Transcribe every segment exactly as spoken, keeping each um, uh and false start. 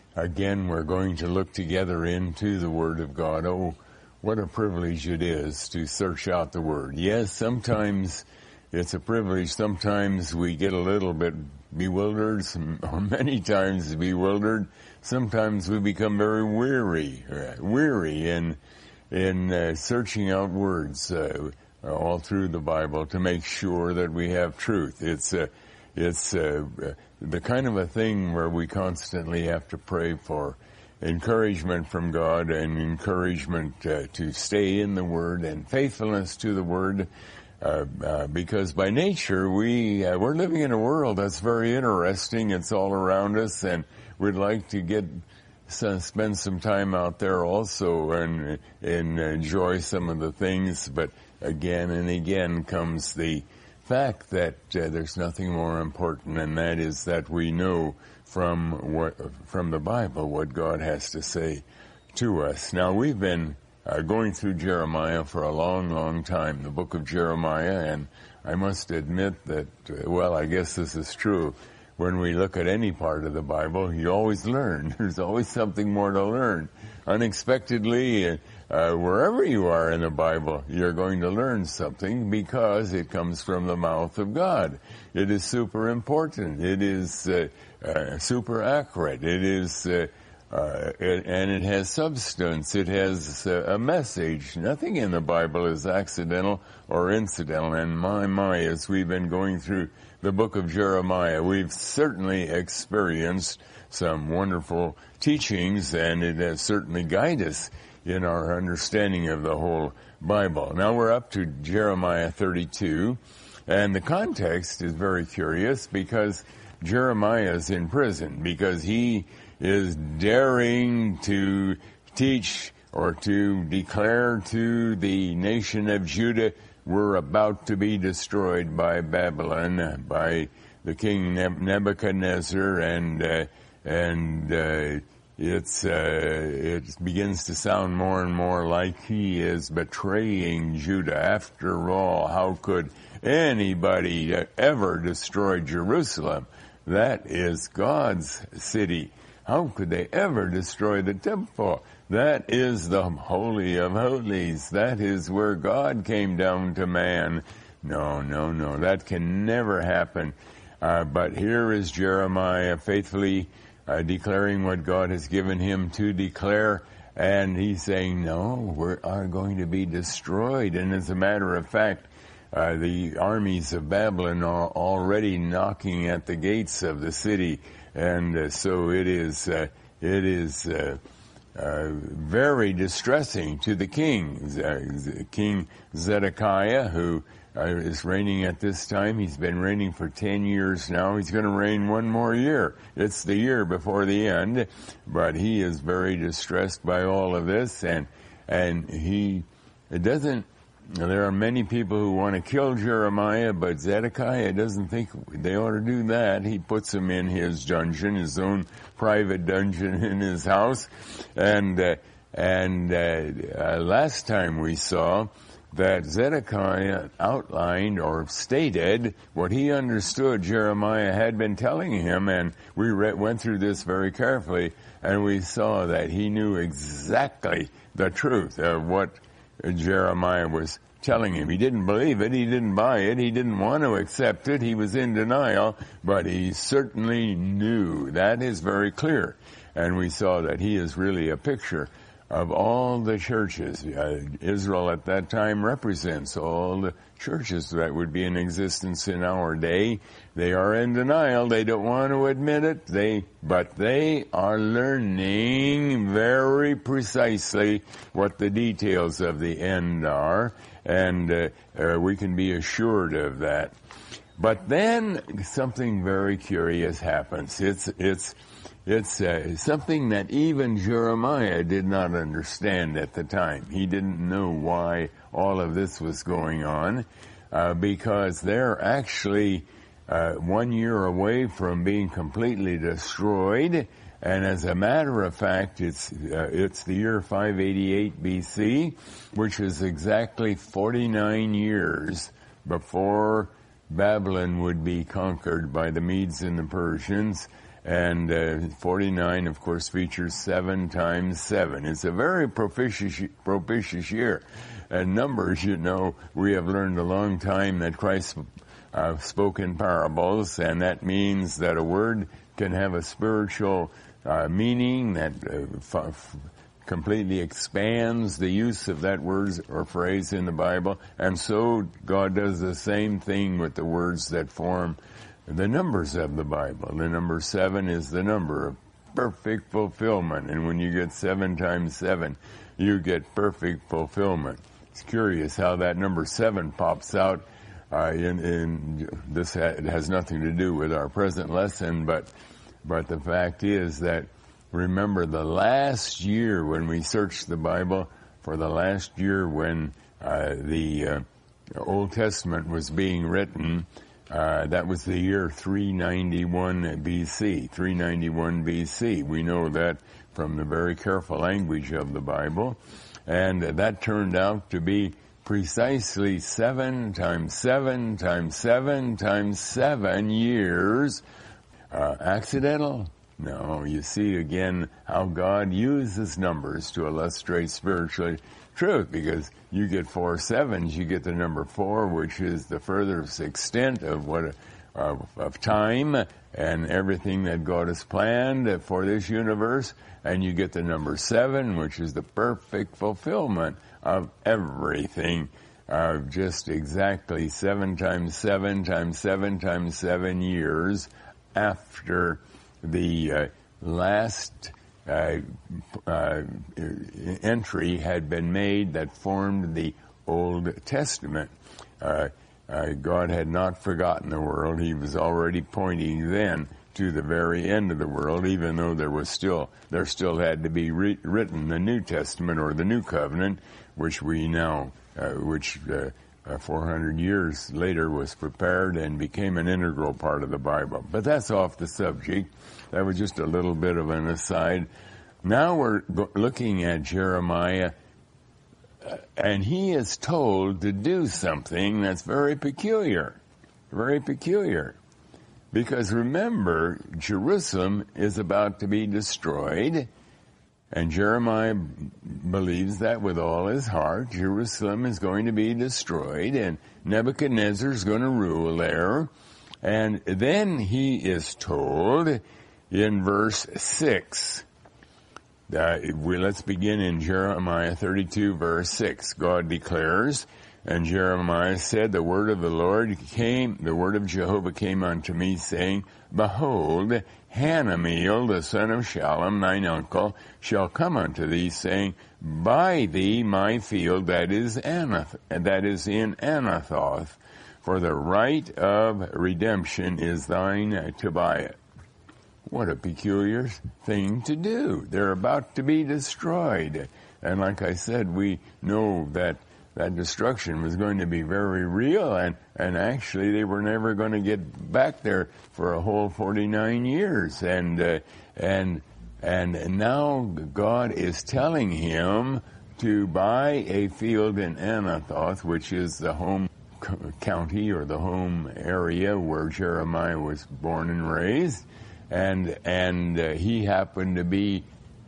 again, we're going to look together into the Word of God. Oh, what a privilege it is to search out the Word. Yes, sometimes it's a privilege. Sometimes we get a little bit bewildered, or many times bewildered. Sometimes we become very weary, weary in in uh, searching out words uh, all through the Bible to make sure that we have truth. It's uh, it's uh, the kind of a thing where we constantly have to pray for encouragement from God and encouragement uh, to stay in the Word and faithfulness to the Word. Uh, uh, because by nature we uh, we're living in a world that's very interesting. It's all around us, and we'd like to get some, spend some time out there also and and enjoy some of the things. But again and again comes the fact that uh, there's nothing more important, and that is that we know from what from the Bible what God has to say to us. Now we've been Uh, going through Jeremiah for a long, long time, the book of Jeremiah, and I must admit that, uh, well, I guess this is true. When we look at any part of the Bible, you always learn. There's always something more to learn. Unexpectedly, uh, uh, wherever you are in the Bible, you're going to learn something because it comes from the mouth of God. It is super important. It is uh, uh, super accurate. It is uh, Uh, it, and it has substance. It has uh, a message. Nothing in the Bible is accidental or incidental. And my, my, as we've been going through the book of Jeremiah, we've certainly experienced some wonderful teachings, and it has certainly guided us in our understanding of the whole Bible. Now we're up to Jeremiah thirty-two, and the context is very curious because Jeremiah is in prison, because he is daring to teach or to declare to the nation of Judah, we're about to be destroyed by Babylon, by the king Nebuchadnezzar, and uh, and uh, it's uh, it begins to sound more and more like he is betraying Judah. After all, how could anybody ever destroy Jerusalem? That is God's city. How could they ever destroy the temple? That is the Holy of Holies. That is where God came down to man. No, no, no. That can never happen. Uh, but here is Jeremiah faithfully uh, declaring what God has given him to declare. And he's saying, no, we are going to be destroyed. And as a matter of fact, uh, the armies of Babylon are already knocking at the gates of the city. And uh, so it is, uh, it is uh, uh, very distressing to the king, uh, King Zedekiah, who uh, is reigning at this time. He's been reigning for ten years now. He's going to reign one more year. It's the year before the end, but he is very distressed by all of this, and and he it doesn't. There are many people who want to kill Jeremiah, but Zedekiah doesn't think they ought to do that. He puts him in his dungeon, his own private dungeon in his house. And uh, and uh, uh, last time we saw that Zedekiah outlined or stated what he understood Jeremiah had been telling him, and we re- went through this very carefully, and we saw that he knew exactly the truth of what Jeremiah was telling him. He didn't believe it. He didn't buy it. He didn't want to accept it. He was in denial, but he certainly knew. That is very clear. And we saw that he is really a picture of all the churches. Uh, Israel at that time represents all the churches that would be in existence in our day. They are in denial. They don't want to admit it. They, but they are learning very precisely what the details of the end are, and uh, uh, we can be assured of that. But then something very curious happens. It's it's it's uh, something that even Jeremiah did not understand at the time. He didn't know why all of this was going on, uh, because they're actually uh, one year away from being completely destroyed. And as a matter of fact, it's uh, it's the year five eighty-eight B C, which is exactly forty-nine years before Babylon would be conquered by the Medes and the Persians. And uh, forty-nine, of course, features seven times seven. It's a very propitious, propitious year. And numbers, you know, we have learned a long time that Christ uh, spoke in parables, and that means that a word can have a spiritual uh, meaning that uh, f- f- completely expands the use of that word or phrase in the Bible. And so God does the same thing with the words that form the numbers of the Bible. The number seven is the number of perfect fulfillment. And when you get seven times seven, you get perfect fulfillment. It's curious how that number seven pops out. Uh, in, in this ha- it has nothing to do with our present lesson, but but the fact is that, remember, the last year when we searched the Bible, for the last year when uh, the uh, Old Testament was being written, uh, that was the year three ninety-one B C. three ninety-one B C. We know that from the very careful language of the Bible. And that turned out to be precisely seven times seven times seven times seven years. Uh, accidental? No, you see again how God uses numbers to illustrate spiritual truth, because you get four sevens, you get the number four, which is the furthest extent of what of, of time and everything that God has planned for this universe, and you get the number seven, which is the perfect fulfillment of everything. Uh, just exactly seven times seven times seven times seven years after the uh, last uh, uh, entry had been made that formed the Old Testament. Uh, uh, God had not forgotten the world. He was already pointing then to the very end of the world, even though there was still there still had to be re- written the New Testament or the New Covenant, which we now, uh, which uh, uh, four hundred years later was prepared and became an integral part of the Bible. But that's off the subject. That was just a little bit of an aside. Now we're go- looking at Jeremiah, uh, and he is told to do something that's very peculiar, very peculiar. Because remember, Jerusalem is about to be destroyed, and Jeremiah believes that with all his heart. Jerusalem is going to be destroyed, and Nebuchadnezzar is going to rule there. And then he is told in verse six, uh, we, let's begin in Jeremiah thirty-two, verse six. God declares, and Jeremiah said, the word of the Lord came, the word of Jehovah came unto me, saying, behold, Hanameel, the son of Shallum, thine uncle, shall come unto thee, saying, buy thee my field that is Anath, that is in Anathoth, for the right of redemption is thine to buy it. What a peculiar thing to do. They're about to be destroyed. And like I said, we know that that destruction was going to be very real, and, and actually they were never going to get back there for a whole forty-nine years. And, uh, and, and now God is telling him to buy a field in Anathoth, which is the home county or the home area where Jeremiah was born and raised. And, and uh, he happened to be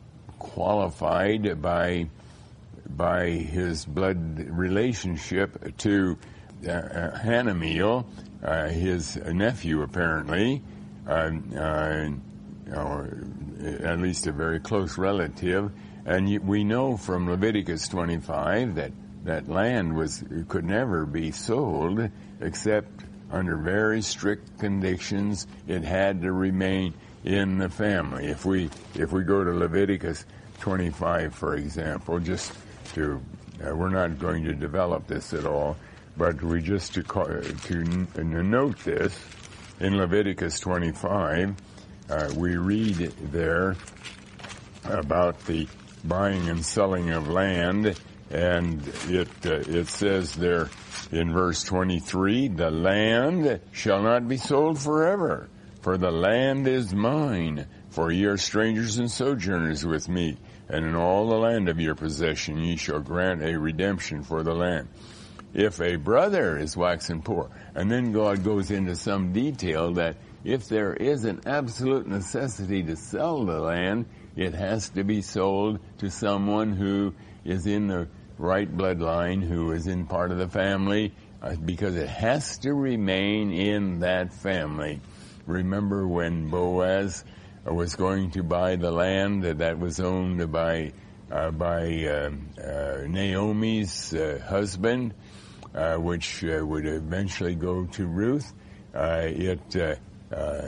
qualified by by his blood relationship to uh, Hanameel, uh, his nephew apparently, uh, uh, or at least a very close relative. And we know from Leviticus twenty-five that that land was could never be sold except under very strict conditions. It had to remain in the family. If we if we go to Leviticus twenty-five, for example, just to uh, we're not going to develop this at all, but we just to call, to, to note this in Leviticus twenty-five, uh, we read there about the buying and selling of land, and it uh, it says there in verse twenty-three, the land shall not be sold forever, for the land is mine, for ye are strangers and sojourners with me. And in all the land of your possession ye shall grant a redemption for the land. If a brother is waxen poor, and then God goes into some detail that if there is an absolute necessity to sell the land, it has to be sold to someone who is in the right bloodline, who is in part of the family, uh, because it has to remain in that family. Remember when Boaz was going to buy the land that was owned by uh, by uh, uh, Naomi's uh, husband, uh, which uh, would eventually go to Ruth. Uh, it uh, uh,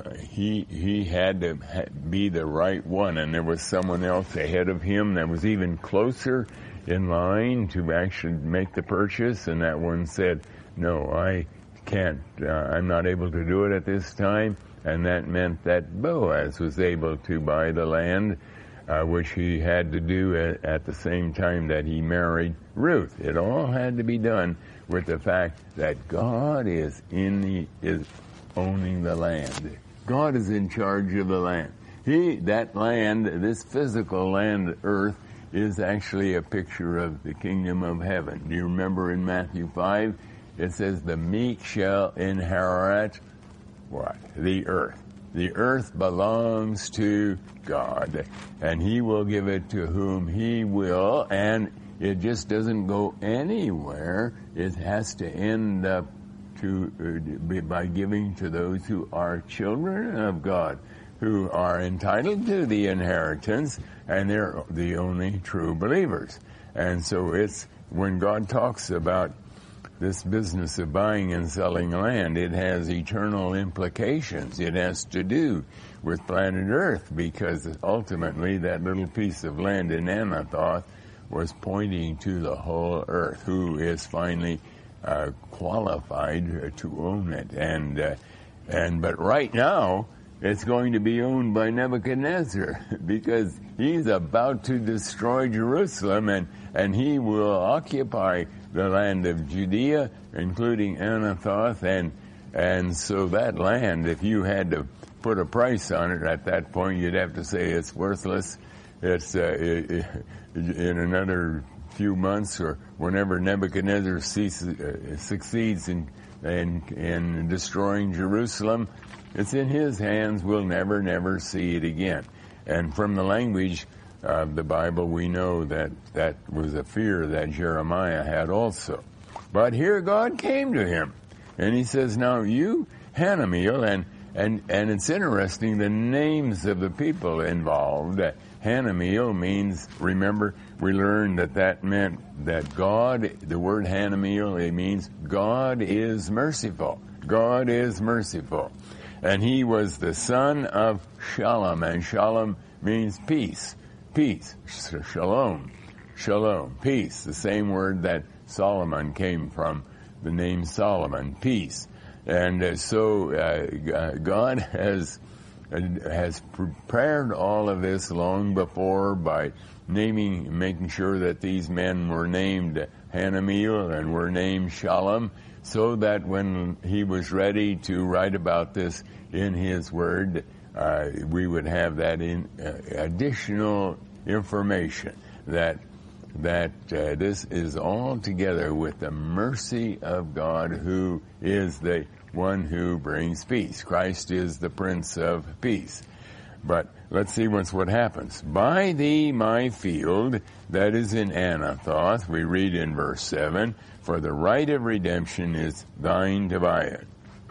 he he had to ha- be the right one, and there was someone else ahead of him that was even closer in line to actually make the purchase, and that one said, "No, I can't. Uh, I'm not able to do it at this time." And that meant that Boaz was able to buy the land, uh, which he had to do at, at the same time that he married Ruth. It all had to be done with the fact that God is in the is owning the land. God is in charge of the land. He that land, this physical land, earth, is actually a picture of the kingdom of heaven. Do you remember in Matthew five? It says, "The meek shall inherit." What? The earth. The earth belongs to God, and He will give it to whom He will, and it just doesn't go anywhere. It has to end up to uh, by giving to those who are children of God, who are entitled to the inheritance, and they're the only true believers. And so it's when God talks about this business of buying and selling land, it has eternal implications. It has to do with planet Earth, because ultimately that little piece of land in Anathoth was pointing to the whole earth, who is finally uh, qualified to own it. And uh, and but right now it's going to be owned by Nebuchadnezzar, because he's about to destroy Jerusalem, and and he will occupy the land of Judea, including Anathoth, and and so that land, if you had to put a price on it at that point, you'd have to say it's worthless. It's uh, it, it, in another few months, or whenever Nebuchadnezzar ceases, uh, succeeds in, in in destroying Jerusalem, it's in his hands. We'll never, never see it again. And from the language of the Bible, we know that that was a fear that Jeremiah had also. But here God came to him, and he says, "Now you, Hanamiel," and and and it's interesting, the names of the people involved. Hanamiel means, remember, we learned that that meant that God, the word Hanamiel, it means God is merciful. God is merciful. And he was the son of Shalom, and Shalom means peace. Peace. Shalom. Shalom. Peace. The same word that Solomon came from, the name Solomon. Peace. And uh, so uh, God has uh, has prepared all of this long before by naming, making sure that these men were named Hanamiel and were named Shalom, so that when he was ready to write about this in his word, uh, we would have that in uh, additional information that that uh, this is all together with the mercy of God, who is the one who brings peace. Christ is the Prince of Peace. But let's see what's what happens. "Buy thee my field that is in Anathoth," we read in verse seven, "for the right of redemption is thine to buy it."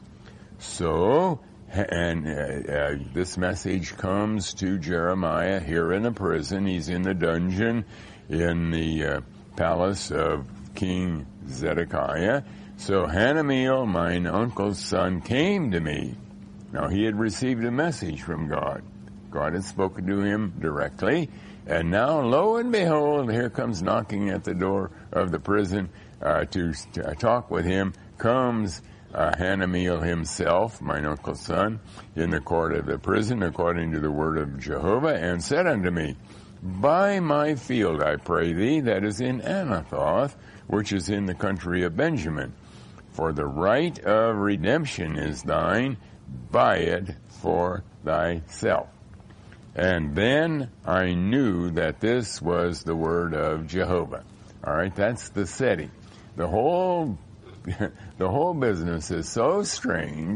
So, and uh, uh, this message comes to Jeremiah here in the prison. He's in the dungeon in the uh, palace of King Zedekiah. So Hanamiel, mine uncle's son, came to me. Now he had received a message from God. God had spoken to him directly. And now, lo and behold, here comes knocking at the door of the prison uh, to, to talk with him, comes uh, Hanamiel himself, mine uncle's son, in the court of the prison, according to the word of Jehovah, and said unto me, "Buy my field, I pray thee, that is in Anathoth, which is in the country of Benjamin. For the right of redemption is thine, buy it for thyself." And then I knew that this was the word of Jehovah. All right, that's the setting. The whole, the whole business is so strange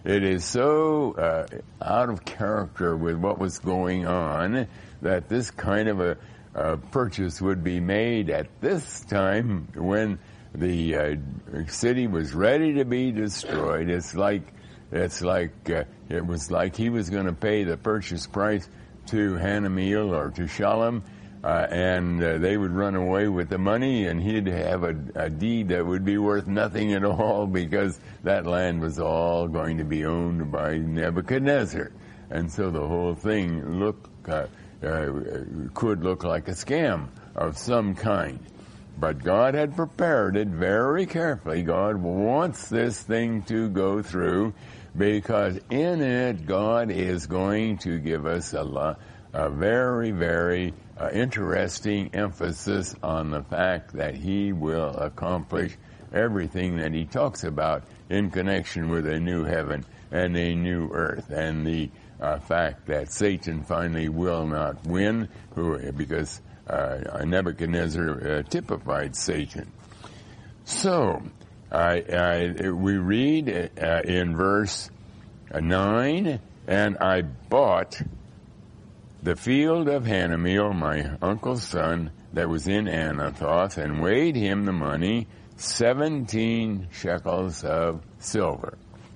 it is so uh, out of character with what was going on that this kind of a, a purchase would be made at this time when the uh, city was ready to be destroyed. It's like it's like uh, it was like he was going to pay the purchase price to Hanamiel or to Shalom, uh, and uh, they would run away with the money, and he'd have a, a deed that would be worth nothing at all because that land was all going to be owned by Nebuchadnezzar, and so the whole thing looked uh, uh, could look like a scam of some kind. But God had prepared it very carefully. God wants this thing to go through because in it, God is going to give us a, lot, a very, very uh, interesting emphasis on the fact that He will accomplish everything that He talks about in connection with a new heaven and a new earth, and the uh, fact that Satan finally will not win who, because Uh, Nebuchadnezzar uh, typified Satan. So, I, I, we read uh, in verse nine, and I bought the field of Hanamiel, my uncle's son, that was in Anathoth, and weighed him the money, seventeen shekels of silver.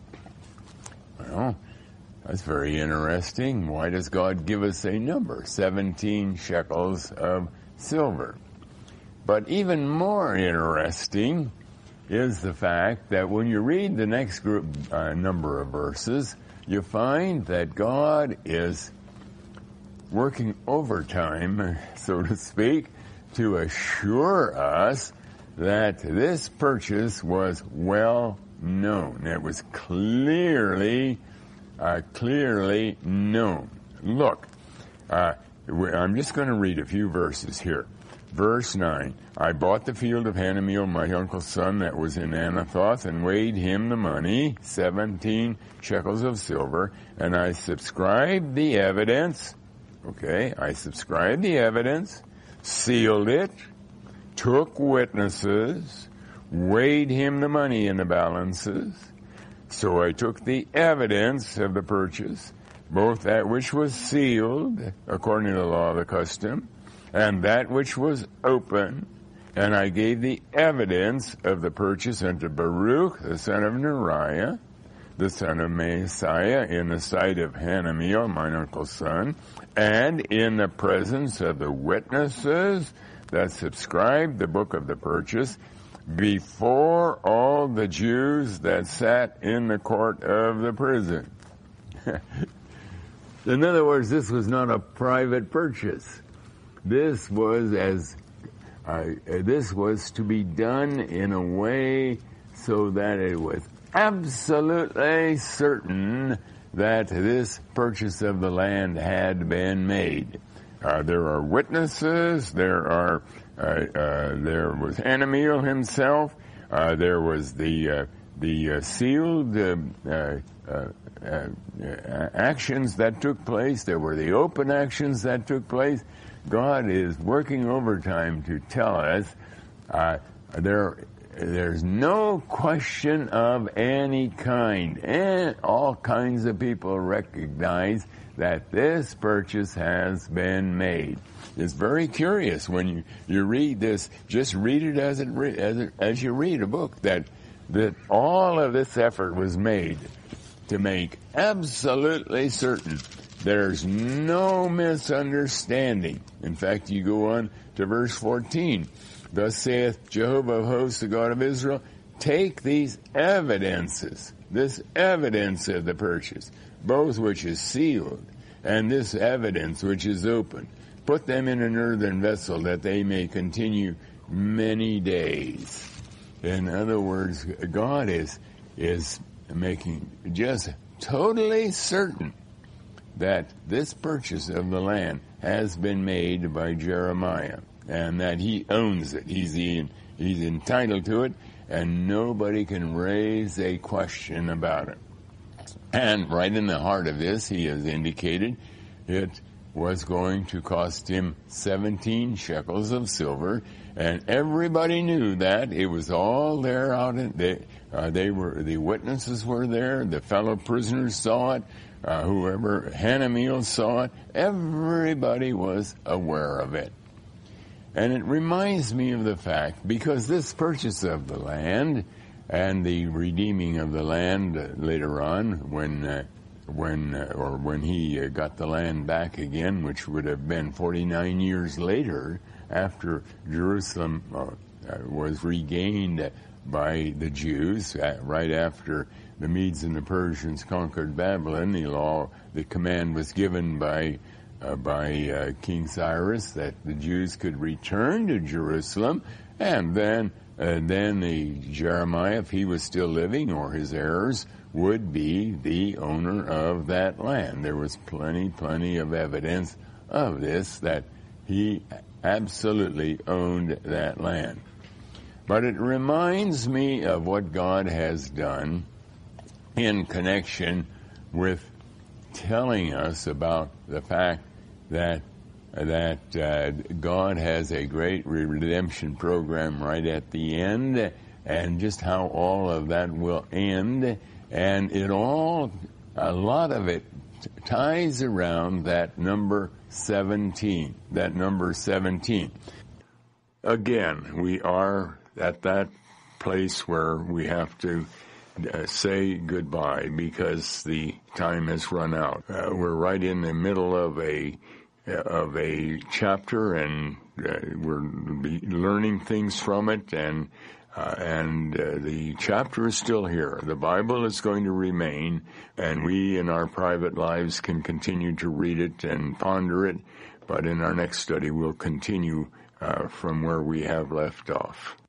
Well, that's very interesting. Why does God give us a number? seventeen shekels of silver. But even more interesting is the fact that when you read the next group uh, number of verses, you find that God is working overtime, so to speak, to assure us that this purchase was well known. It was clearly Uh, clearly known. Look, uh, I'm just going to read a few verses here. Verse nine, I bought the field of Hanamiel, my uncle's son, that was in Anathoth, and weighed him the money, seventeen shekels of silver, and I subscribed the evidence, okay, I subscribed the evidence, sealed it, took witnesses, weighed him the money in the balances. So I took the evidence of the purchase, both that which was sealed, according to the law of the custom, and that which was open, and I gave the evidence of the purchase unto Baruch, the son of Neriah, the son of Messiah, in the sight of Hanamiel, mine uncle's son, and in the presence of the witnesses that subscribed the book of the purchase, before all the Jews that sat in the court of the prison. In other words, this was not a private purchase. This was as uh, this was to be done in a way so that it was absolutely certain that this purchase of the land had been made. Uh, there are witnesses. There are. Uh, uh, there was Hanamiel himself. Uh, there was the uh, the uh, sealed uh, uh, uh, uh, actions that took place. There were the open actions that took place. God is working overtime to tell us uh, there there's no question of any kind, and all kinds of people recognize that this purchase has been made. It's very curious when you, you read this. Just read it as it, re, as it as you read a book, that that all of this effort was made to make absolutely certain there's no misunderstanding. In fact, you go on to verse fourteen. Thus saith Jehovah of hosts, the God of Israel, take these evidences, this evidence of the purchase, both which is sealed, and this evidence which is open, put them in an earthen vessel that they may continue many days. In other words, God is is making just totally certain that this purchase of the land has been made by Jeremiah, and that he owns it. He's the, he's entitled to it, and nobody can raise a question about it. And right in the heart of this, he has indicated it was going to cost him seventeen shekels of silver, and everybody knew that. It was all there out in they, uh, they were the witnesses were there, the fellow prisoners saw it, uh, whoever Hanamiel saw it, everybody was aware of it. And it reminds me of the fact, because this purchase of the land and the redeeming of the land uh, later on, when uh, when uh, or when he uh, got the land back again, which would have been forty-nine years later, after Jerusalem uh, uh, was regained by the Jews, uh, right after the Medes and the Persians conquered Babylon. The law, the command was given by uh, by uh, King Cyrus that the Jews could return to Jerusalem, and then and then the Jeremiah, if he was still living, or his heirs, would be the owner of that land. There was plenty, plenty of evidence of this, that he absolutely owned that land. But it reminds me of what God has done in connection with telling us about the fact that that uh, God has a great redemption program right at the end, and just how all of that will end. And it all, a lot of it ties around that number seventeen, that number seventeen. Again, we are at that place where we have to uh, say goodbye because the time has run out. Uh, we're right in the middle of a of a chapter, and uh, we're be learning things from it, and uh, and uh, the chapter is still here. The Bible is going to remain, and we in our private lives can continue to read it and ponder it, but in our next study we'll continue uh, from where we have left off.